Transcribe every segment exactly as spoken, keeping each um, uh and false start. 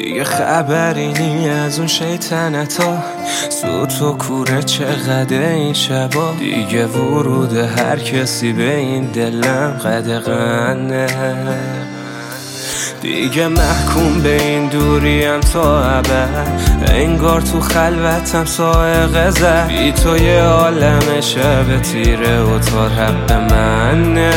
دیگه خبری نی از اون شیطنتا، سوت و کوره چقدر این شبا. دیگه ورود هر کسی به این دلم قدغنه، دیگه محکوم به این دوریم تا ابد. انگار تو خلوتم سائق زد، بی تو یه عالم شب تیره و تار حق منه.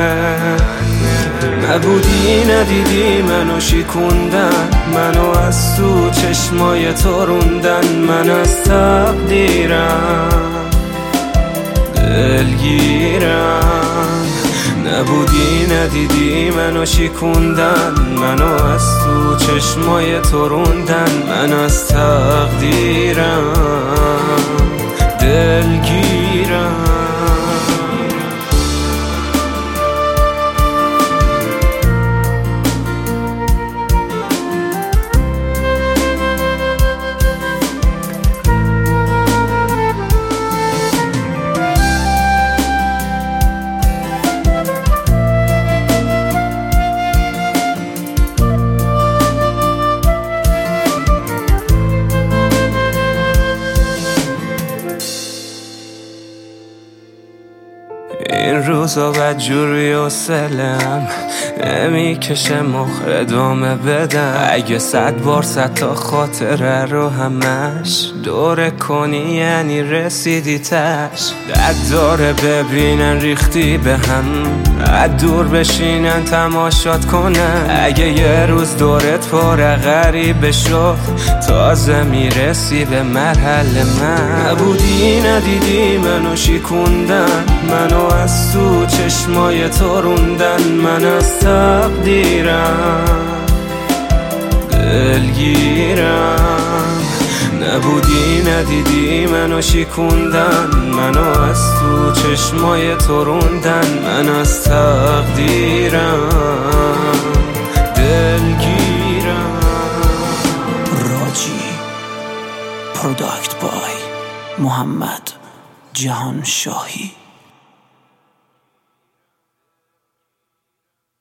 نبودی ندیدی منو شیکوندن، منو از تو چشمای تو روندن. من از تقدیرم دلگیرم، نبودی ندیدی منو شیکوندن. منو از تو چشمای تو روندن. من از تقدیرم دلگیرم. این روزا بدجوری و سلم نمیکشه مخ ادامه بدم. اگه صد بار صد تا خاطره رو همش دوره کنی یعنی رسیدی تش. درد داره ببینن ریختی به هم، از دور بشینن تماشات کنن. اگه یه روز دورت پر غریبه شد تازه میرسی به مرحله من. نبودی ندیدی منو شیکوندن، منو از تو چشمای تو روندن. من از تقدیرم دلگیرم، نبودی ندیدی منو شیکوندن. منو از تو چشمای تو روندن. من از تقدیرم دلگیرم. راجی پروداکت بای محمد جهان شاهی.